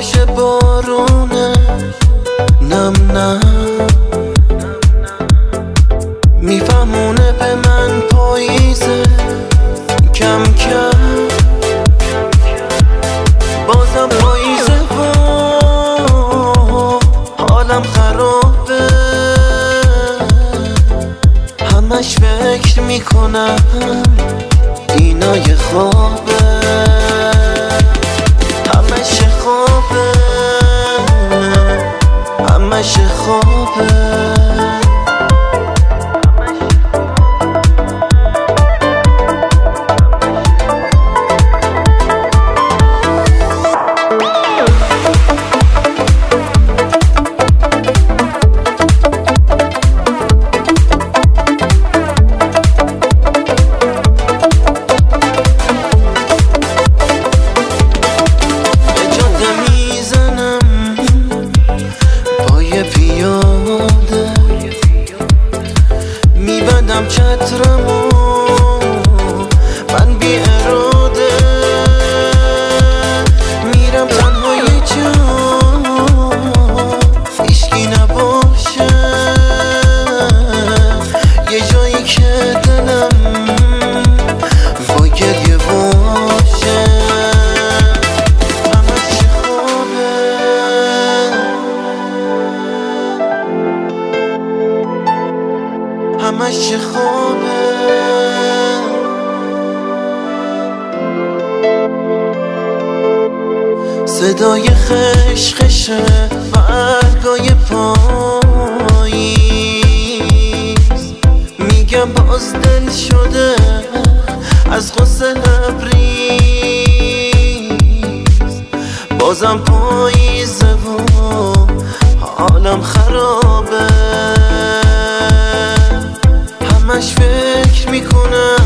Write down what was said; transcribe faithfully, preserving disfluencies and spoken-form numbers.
باشه بارونه نم نم میفهمونه به من پاییزه کم کم بازم پاییزه و حالم خرابه همش فکر میکنم اینا یه خوابه همش خوابه همش خوابه میبندم چترمو من بی اراده میرم تنها یه جا هیچکی نباشه یه جایی که دلم با گریه باشه همش خوابه همش خوابه صدای خشخش برگای پاییز میگم باز دل شده از غصه لبریز بازم پاییزه و حالم خرابه همش فکر میکنم